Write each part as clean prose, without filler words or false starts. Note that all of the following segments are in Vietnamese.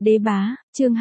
Đế bá, chương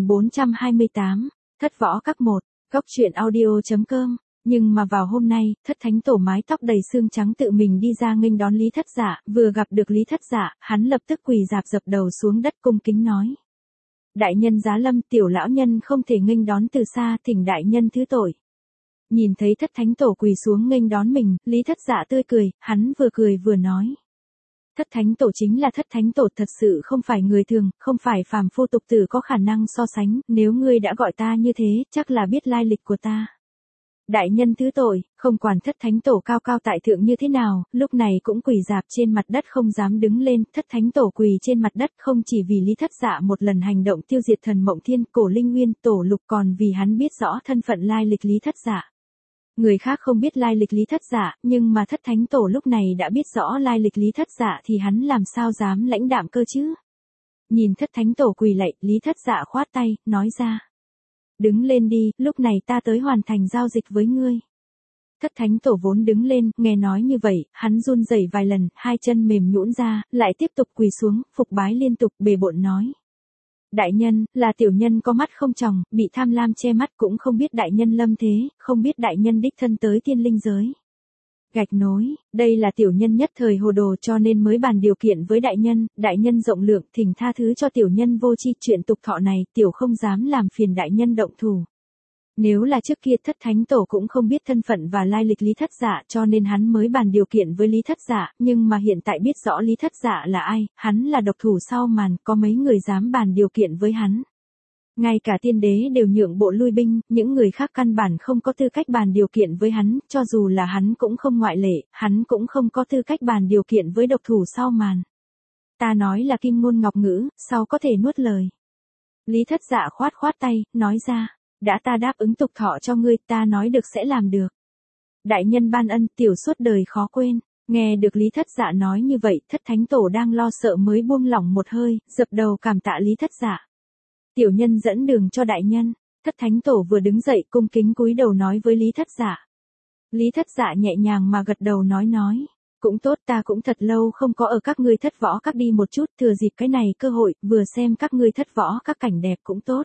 2428, thất võ các một, góc truyện audio.com. Nhưng mà vào hôm nay, thất thánh tổ mái tóc đầy xương trắng tự mình đi ra nghênh đón Lý Thất Dạ, vừa gặp được Lý Thất Dạ, hắn lập tức quỳ rạp dập đầu xuống đất cung kính nói. Đại nhân giá lâm, tiểu lão nhân không thể nghênh đón từ xa, thỉnh đại nhân thứ tội. Nhìn thấy thất thánh tổ quỳ xuống nghênh đón mình, Lý Thất Dạ tươi hắn vừa cười vừa nói. Thất thánh tổ chính là thất thánh tổ, thật sự không phải người thường, không phải phàm phu tục tử có khả năng so sánh, nếu ngươi đã gọi ta như thế, chắc là biết lai lịch của ta. Đại nhân thứ tội, không quản thất thánh tổ cao cao tại thượng như thế nào, lúc này cũng quỳ rạp trên mặt đất không dám đứng lên, thất thánh tổ quỳ trên mặt đất không chỉ vì Lý Thất Dạ một lần hành động tiêu diệt thần Mộng Thiên, Cổ Linh Nguyên, Tổ Lục, còn vì hắn biết rõ thân phận lai lịch Lý Thất Dạ. Người khác không biết lai lịch Lý Thất Dạ, nhưng mà thất thánh tổ lúc này đã biết rõ lai lịch Lý Thất Dạ thì hắn làm sao dám lãnh đạm cơ chứ. Nhìn thất thánh tổ quỳ lạy, Lý Thất Dạ khoát tay, nói ra. Đứng lên đi, lúc này ta tới hoàn thành giao dịch với ngươi. Thất thánh tổ vốn đứng lên, nghe nói như vậy, hắn run rẩy vài lần, hai chân mềm nhũn ra, lại tiếp tục quỳ xuống, phục bái liên tục, bề bộn nói. Đại nhân, là tiểu nhân có mắt không tròng, bị tham lam che mắt, cũng không biết đại nhân lâm thế, không biết đại nhân đích thân tới tiên linh giới. Gạch nối, đây là tiểu nhân nhất thời hồ đồ cho nên mới bàn điều kiện với đại nhân rộng lượng, thỉnh tha thứ cho tiểu nhân vô tri, chuyện tục thọ này, tiểu không dám làm phiền đại nhân động thủ. Nếu là trước kia thất thánh tổ cũng không biết thân phận và lai lịch Lý Thất Dạ cho nên hắn mới bàn điều kiện với Lý Thất Dạ, nhưng mà hiện tại biết rõ Lý Thất Dạ là ai, hắn là độc thủ sau màn, có mấy người dám bàn điều kiện với hắn. Ngay cả tiên đế đều nhượng bộ lui binh, những người khác căn bản không có tư cách bàn điều kiện với hắn, cho dù là hắn cũng không ngoại lệ, hắn cũng không có tư cách bàn điều kiện với độc thủ sau màn. Ta nói là kim ngôn ngọc ngữ, sao có thể nuốt lời. Lý Thất Dạ khoát tay, nói ra. Đã ta đáp ứng tục thọ cho ngươi, ta nói được sẽ làm được. Đại nhân ban ân, tiểu suốt đời khó quên. Nghe được Lý Thất Dạ nói như vậy, thất thánh tổ đang lo sợ mới buông lỏng một hơi, dập đầu cảm tạ Lý Thất Dạ. Tiểu nhân dẫn đường cho đại nhân. Thất thánh tổ vừa đứng dậy cung kính cúi đầu nói với Lý Thất Dạ. Lý Thất Dạ nhẹ nhàng mà gật đầu nói. Cũng tốt, ta cũng thật lâu không có ở các ngươi thất võ các đi một chút, thừa dịp cái này cơ hội, vừa xem các ngươi thất võ các cảnh đẹp cũng tốt.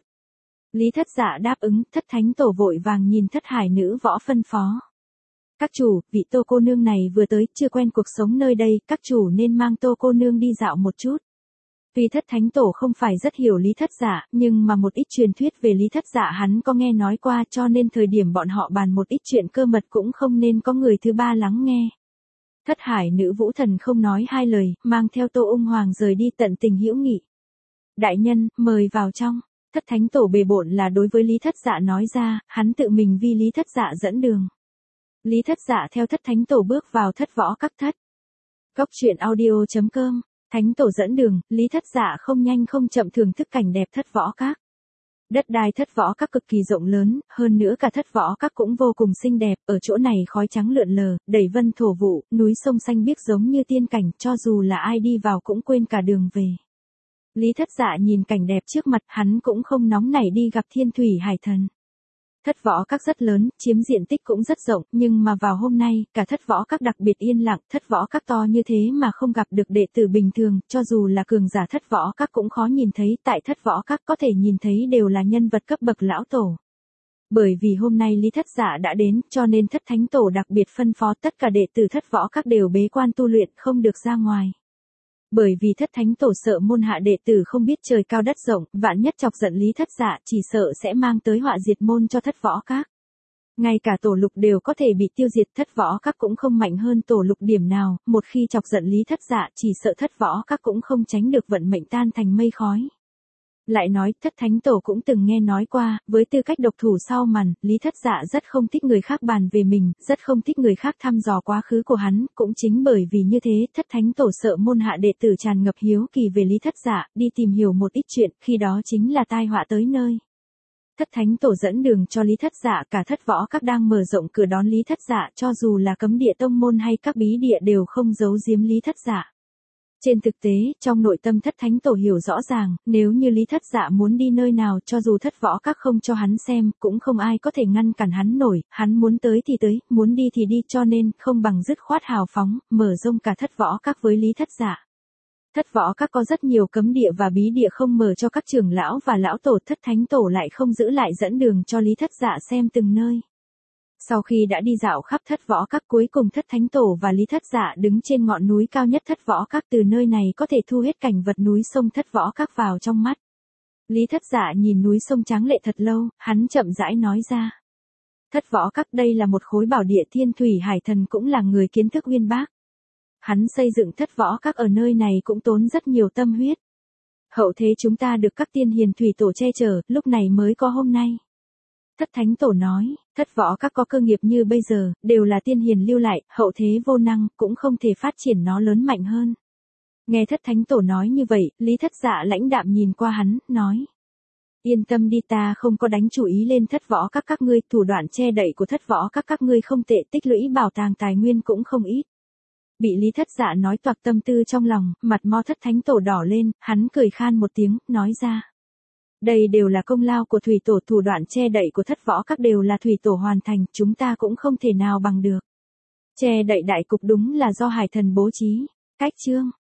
Lý Thất Dạ đáp ứng, thất thánh tổ vội vàng nhìn thất hải nữ võ phân phó. Các chủ, vị Tô cô nương này vừa tới, chưa quen cuộc sống nơi đây, các chủ nên mang Tô cô nương đi dạo một chút. Tuy thất thánh tổ không phải rất hiểu Lý Thất Dạ, nhưng mà một ít truyền thuyết về Lý Thất Dạ hắn có nghe nói qua cho nên thời điểm bọn họ bàn một ít chuyện cơ mật cũng không nên có người thứ ba lắng nghe. Thất hải nữ vũ thần không nói hai lời, mang theo Tô Ung Hoàng rời đi tận tình hữu nghị. Đại nhân, mời vào trong. Thất thánh tổ bề bộn là đối với Lý Thất Dạ nói ra, hắn tự mình vì Lý Thất Dạ dẫn đường. Lý Thất Dạ theo thất thánh tổ bước vào thất võ các thất. Góc truyện audio.com, thánh tổ dẫn đường, Lý Thất Dạ không nhanh không chậm thưởng thức cảnh đẹp thất võ các. Đất đai thất võ các cực kỳ rộng lớn, hơn nữa cả thất võ các cũng vô cùng xinh đẹp, ở chỗ này khói trắng lượn lờ, đầy vân thổ vụ, núi sông xanh biếc giống như tiên cảnh, cho dù là ai đi vào cũng quên cả đường về. Lý Thất Dạ nhìn cảnh đẹp trước mặt, hắn cũng không nóng nảy đi gặp thiên thủy hải thần. Thất võ các rất lớn, chiếm diện tích cũng rất rộng, nhưng mà vào hôm nay, cả thất võ các đặc biệt yên lặng, thất võ các to như thế mà không gặp được đệ tử bình thường, cho dù là cường giả thất võ các cũng khó nhìn thấy, tại thất võ các có thể nhìn thấy đều là nhân vật cấp bậc lão tổ. Bởi vì hôm nay Lý Thất Dạ đã đến, cho nên thất thánh tổ đặc biệt phân phó tất cả đệ tử thất võ các đều bế quan tu luyện, không được ra ngoài. Bởi vì thất thánh tổ sợ môn hạ đệ tử không biết trời cao đất rộng, vạn nhất chọc giận Lý Thất Dạ chỉ sợ sẽ mang tới họa diệt môn cho thất võ các. Ngay cả tổ lục đều có thể bị tiêu diệt, thất võ các cũng không mạnh hơn tổ lục điểm nào, một khi chọc giận Lý Thất Dạ chỉ sợ thất võ các cũng không tránh được vận mệnh tan thành mây khói. Lại nói, thất thánh tổ cũng từng nghe nói qua, với tư cách độc thủ sau màn, Lý Thất Dạ rất không thích người khác bàn về mình, rất không thích người khác thăm dò quá khứ của hắn, cũng chính bởi vì như thế, thất thánh tổ sợ môn hạ đệ tử tràn ngập hiếu kỳ về Lý Thất Dạ, đi tìm hiểu một ít chuyện, khi đó chính là tai họa tới nơi. Thất thánh tổ dẫn đường cho Lý Thất Dạ, cả thất võ các đang mở rộng cửa đón Lý Thất Dạ, cho dù là cấm địa tông môn hay các bí địa đều không giấu giếm Lý Thất Dạ. Trên thực tế, trong nội tâm thất thánh tổ hiểu rõ ràng, nếu như Lý Thất Dạ muốn đi nơi nào cho dù thất võ các không cho hắn xem, cũng không ai có thể ngăn cản hắn nổi, hắn muốn tới thì tới, muốn đi thì đi cho nên, không bằng dứt khoát hào phóng, mở rộng cả thất võ các với Lý Thất Dạ. Thất võ các có rất nhiều cấm địa và bí địa không mở cho các trưởng lão và lão tổ, thất thánh tổ lại không giữ lại dẫn đường cho Lý Thất Dạ xem từng nơi. Sau khi đã đi dạo khắp thất võ các, cuối cùng thất thánh tổ và Lý Thất Dạ đứng trên ngọn núi cao nhất thất võ các, từ nơi này có thể thu hết cảnh vật núi sông thất võ các vào trong mắt. Lý Thất Dạ nhìn núi sông tráng lệ thật lâu, hắn chậm rãi nói ra. Thất võ các đây là một khối bảo địa, Thiên Thủy Hải Thần cũng là người kiến thức uyên bác. Hắn xây dựng thất võ các ở nơi này cũng tốn rất nhiều tâm huyết. Hậu thế chúng ta được các tiên hiền thủy tổ che chở, lúc này mới có hôm nay. Thất thánh tổ nói, thất võ các có cơ nghiệp như bây giờ, đều là tiên hiền lưu lại, hậu thế vô năng, cũng không thể phát triển nó lớn mạnh hơn. Nghe thất thánh tổ nói như vậy, Lý Thất Dạ lãnh đạm nhìn qua hắn, nói. Yên tâm đi, ta không có đánh chủ ý lên thất võ các ngươi, thủ đoạn che đậy của thất võ các ngươi không tệ, tích lũy bảo tàng tài nguyên cũng không ít. Bị Lý Thất Dạ nói toạc tâm tư trong lòng, mặt mo thất thánh tổ đỏ lên, hắn cười khan một tiếng, nói ra. Đây đều là công lao của thủy tổ, thủ đoạn che đậy của thất võ các đều là thủy tổ hoàn thành, chúng ta cũng không thể nào bằng được. Che đậy đại cục đúng là do hải thần bố trí. Cách chương